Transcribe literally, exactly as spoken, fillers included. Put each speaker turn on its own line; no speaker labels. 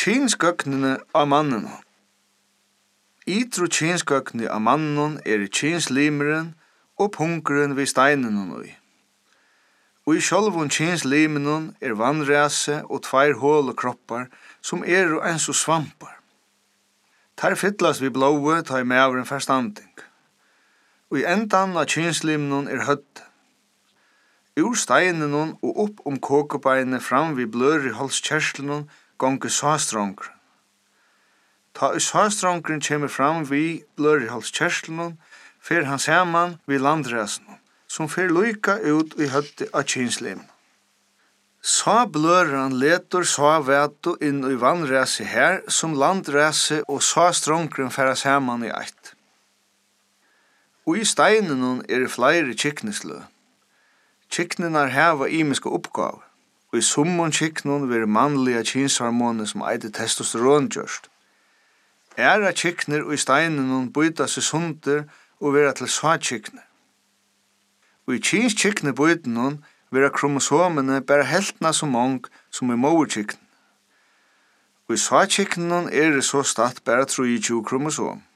Kynsgøgnene av mannen. Ytru kynsgøgne av mannen er kynslimeren og punkeren ved steinen og i. Og i sjálvun kynslimenen er vannrese og tveir håle kroppar som er og ens og svampar. Tar fyllast vi blåe ta i maveren forstanding. Og i endan av kynslimenen er hødd. Ur steinen og opp om kåkebeinet fram vi blør i halskjerslen gonge sástrongren. Ta i sástrongren kommer fram vi blør i halskjerslen, fer han saman vi landresen, som fer luika ut i høtti av kynslim. Sa bløran letur sa vetu inn i vannrese her, som landrese og sástrongren færa saman i eitt. Og i steinen er flere kykneslø. Kyknenar heva imiske oppgaver. Og i summon kyknon ver mannliga kynshormoner som eitir testosteron gjørst. Æra kykner og i steinen byta seg sunder og vera til svatkykner. Og i kynskykne byten vera kromosomene bare heltna så mong som i moderkyknen. Og i svatkyknen er det så statt bare tjuetre kromosom.